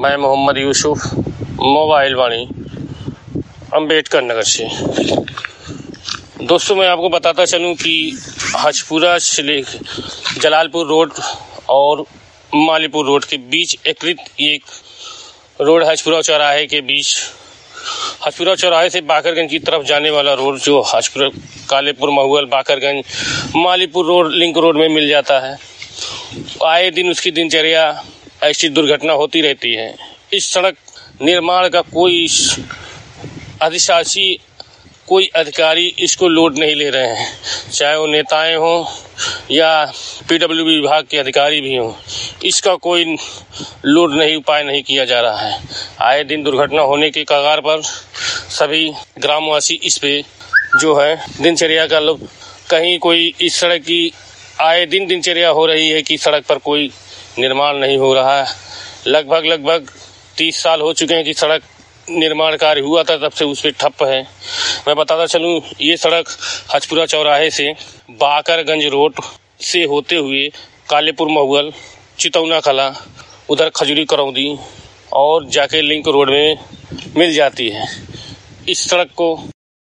मैं मोहम्मद यूसुफ, मोबाइल वाणी, अम्बेडकर नगर से। दोस्तों, मैं आपको बताता चलूं कि हजपुरा से जलालपुर रोड और मालीपुर रोड के बीच एकीकृत एक रोड हजपुरा चौराहे के बीच, हजपुरा चौराहे से बाकरगंज की तरफ जाने वाला रोड जो Hajpura Kalepur Mahual Bakarganj Malipur road link road में मिल जाता है। आए दिन उसकी दिनचर्या ऐसी दुर्घटना होती रहती है। इस सड़क निर्माण का कोई अधिशासी, कोई अधिकारी इसको लोड नहीं ले रहे हैं, चाहे वो नेताएं हों या पीडब्ल्यूडी विभाग के अधिकारी भी हों। इसका कोई लोड नहीं, उपाय नहीं किया जा रहा है। आए दिन दुर्घटना होने के कगार पर सभी ग्रामवासी इस पे जो है दिनचर्या का लोग, कहीं कोई इस सड़क की आए दिन दिनचर्या हो रही है कि सड़क पर कोई निर्माण नहीं हो रहा है। लगभग 30 साल हो चुके हैं कि सड़क निर्माण कार्य हुआ था, तब से उस पर ठप्प है। मैं बताता चलूं, ये सड़क हजपुरा चौराहे से बाकरगंज रोड से होते हुए कालेपुर महुअल, चितौना कला, उधर खजूरी करौदी और जाके लिंक रोड में मिल जाती है। इस सड़क को